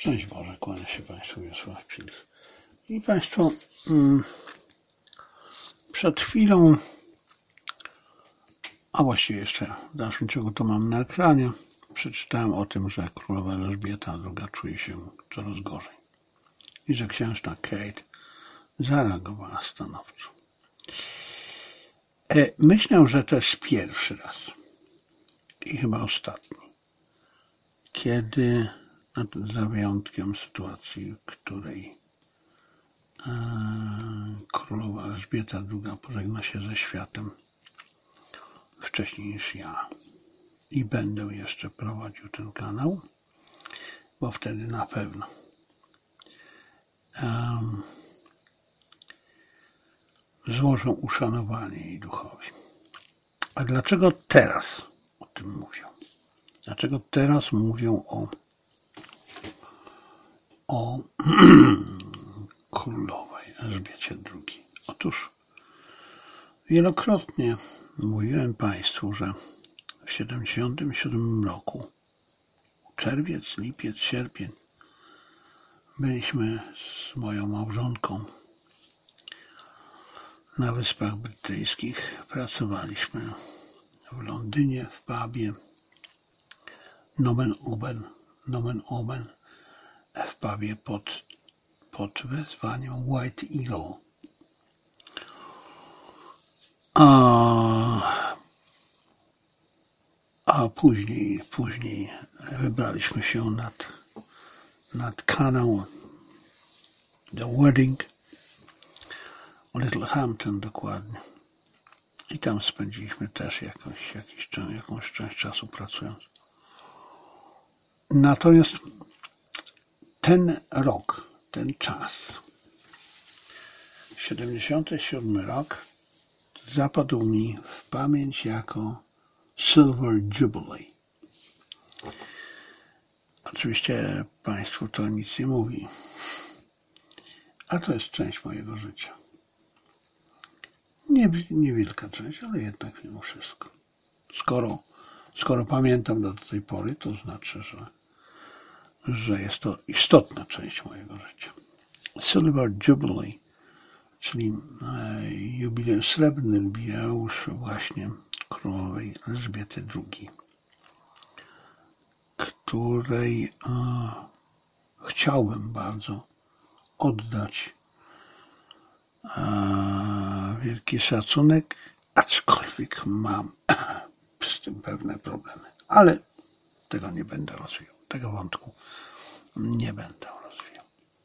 Szczęść Boże, kłania się Państwu Wiesław Pilch. I Państwo, przed chwilą, a właściwie jeszcze w dalszym ciągu to mam na ekranie, przeczytałem o tym, że królowa Elżbieta II czuje się coraz gorzej i że księżna Kate zareagowała stanowczo. Myślę, że to jest pierwszy raz i chyba ostatni, kiedy, za wyjątkiem sytuacji, w której królowa Elżbieta II pożegna się ze światem wcześniej niż ja i będę jeszcze prowadził ten kanał, bo wtedy na pewno złożą uszanowanie jej duchowi. A dlaczego teraz o tym mówią? Dlaczego teraz mówią o królowej Elżbiecie II? Otóż wielokrotnie mówiłem Państwu, że w 1977 roku, czerwiec, lipiec, sierpień, byliśmy z moją małżonką na Wyspach Brytyjskich. Pracowaliśmy w Londynie, w pubie Nomen Omen, w pubie pod wezwaniem White Eagle. A później wybraliśmy się nad kanał The Wedding, Littlehampton dokładnie. I tam spędziliśmy też jakąś część czasu pracując. Natomiast ten rok, ten czas, 77 rok, zapadł mi w pamięć jako Silver Jubilee. Oczywiście Państwu to nic nie mówi, a to jest część mojego życia. Niewielka część, ale jednak mimo wszystko. Skoro pamiętam do tej pory, to znaczy, że jest to istotna część mojego życia. Silver Jubilee, czyli srebrny jubileusz właśnie królowej Elżbiety II, której chciałbym bardzo oddać wielki szacunek, aczkolwiek mam z tym pewne problemy. Ale tego nie będę rozwijał. Tego wątku nie będę rozwijał.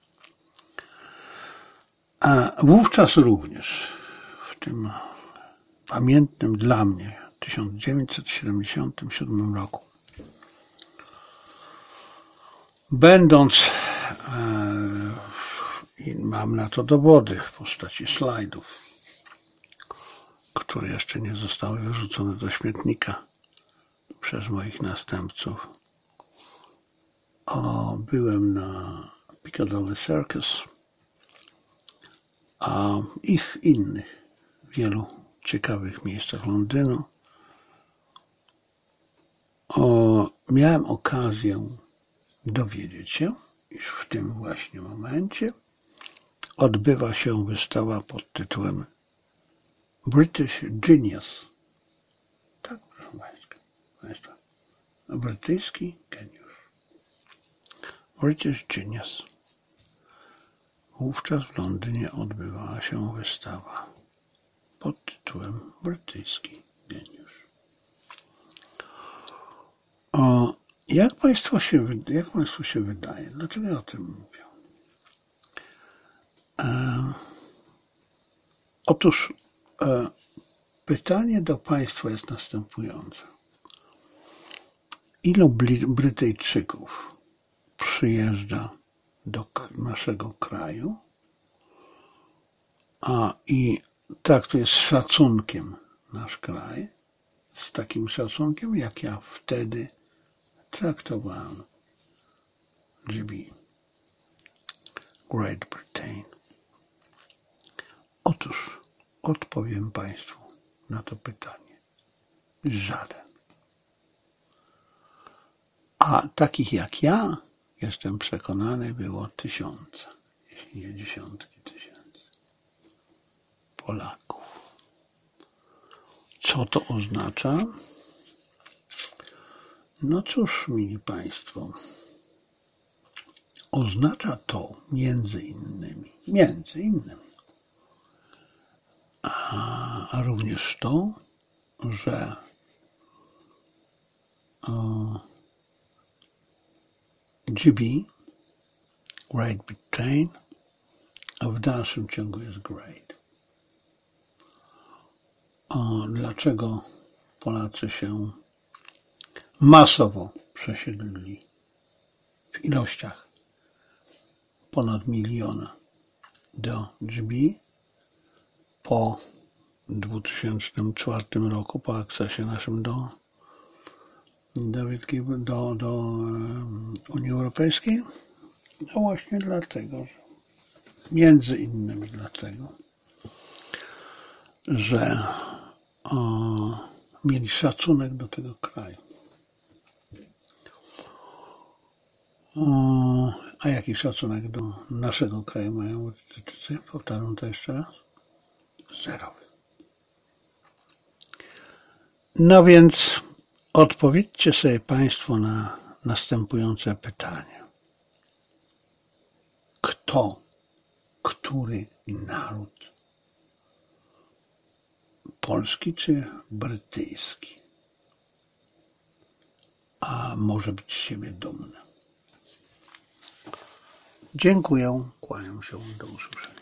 A wówczas również, w tym pamiętnym dla mnie 1977 roku, będąc, i mam na to dowody w postaci slajdów, które jeszcze nie zostały wyrzucone do śmietnika przez moich następców, byłem na Piccadilly Circus i w innych wielu ciekawych miejscach Londynu. Miałem okazję dowiedzieć się, iż w tym właśnie momencie odbywa się wystawa pod tytułem British Genius. Tak, proszę Państwa. Brytyjski geniusz. British Genius. Wówczas w Londynie odbywała się wystawa pod tytułem Brytyjski geniusz. Jak Państwu się wydaje? Dlaczego ja o tym mówię? Otóż pytanie do Państwa jest następujące. Ilu Brytyjczyków przyjeżdża do naszego kraju i traktuje z szacunkiem nasz kraj, z takim szacunkiem, jak ja wtedy traktowałem GB, Great Britain? Otóż odpowiem Państwu na to pytanie. Żaden. A takich jak ja jestem przekonany, było tysiące, jeśli nie dziesiątki tysięcy Polaków. Co to oznacza? No cóż, mili Państwo, oznacza to między innymi, a również to, że GB, Great Britain, w dalszym ciągu jest great. Dlaczego Polacy się masowo przesiedlili w ilościach ponad 1 miliona do GB po 2004 roku, po akcesie naszym do Unii Europejskiej? No właśnie dlatego, że między innymi dlatego, że mieli szacunek do tego kraju. A jaki szacunek do naszego kraju mają Brytyjczycy? Powtarzam to jeszcze raz. Zerowy. No więc odpowiedzcie sobie Państwo na następujące pytanie. Który naród, polski czy brytyjski, a może być z siebie dumny? Dziękuję, kłaniam się, do usłyszenia.